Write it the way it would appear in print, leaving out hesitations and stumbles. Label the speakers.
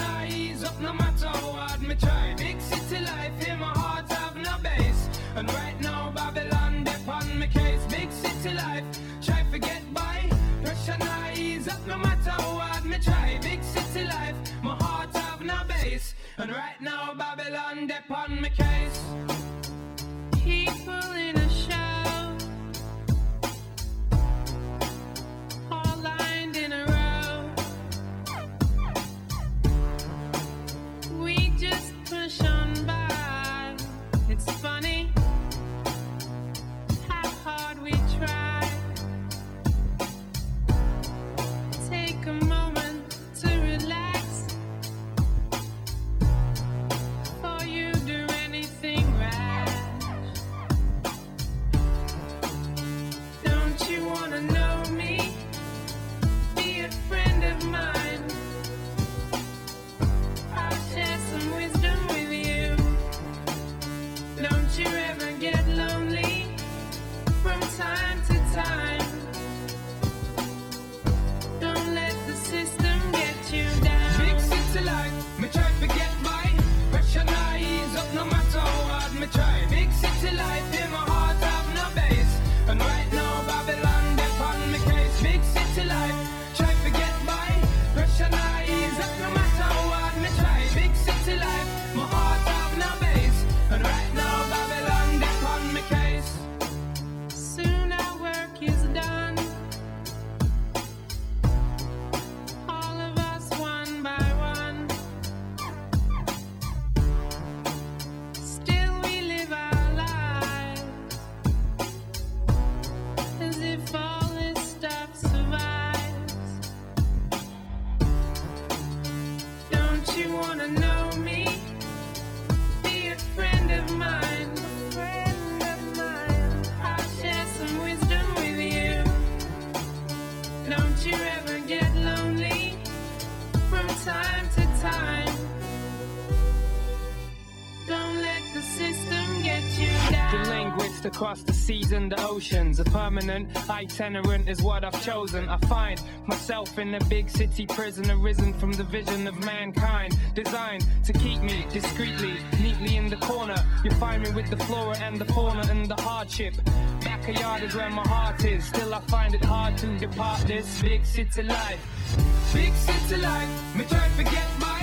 Speaker 1: not ease up no matter how hard me try. Big city life, here my heart have no base. And right now Babylon dip on me case. Big city life, try to get by. Pressure not ease up no matter how hard me try. Big city life, my heart have no base. And right now Babylon dip on me case.
Speaker 2: People in a show, all lined in a row. We just push on by. It's funny how hard we try. Take a moment to relax before you do anything rash. Don't you wanna know me? Be a friend of mine. I'll share some wisdom with you. Don't you ever get lonely from time to time. Don't let the system get you down.
Speaker 1: Big city life, me try to get by. Pressure not ease up no matter how hard me try. Big city life, in my heart have no base. And right now Babylon dip on me case. Big city life, try to get by. Pressure not ease up no matter how hard me try. Big city life, my heart have no base. And right now Babylon dip on me case.
Speaker 2: Soon our work is done. All of us one by one. Still we live our lives as if all this stuff survives. Don't you wanna know me? Be a friend of mine. I'll share some wisdom with you. Don't you ever get lonely from time to time. Don't let the system get you down.
Speaker 1: The linguist across the seas and the oceans. A permanent itinerant is what I've chosen. I find myself in a big city prison, arisen from the vision of mankind, designed to keep me discreetly, neatly in the corner. You find me with the flora and the fauna and the hardship. Backyard is where my heart is. Still I find it hard to depart this big city life. Big city life, me try to get by.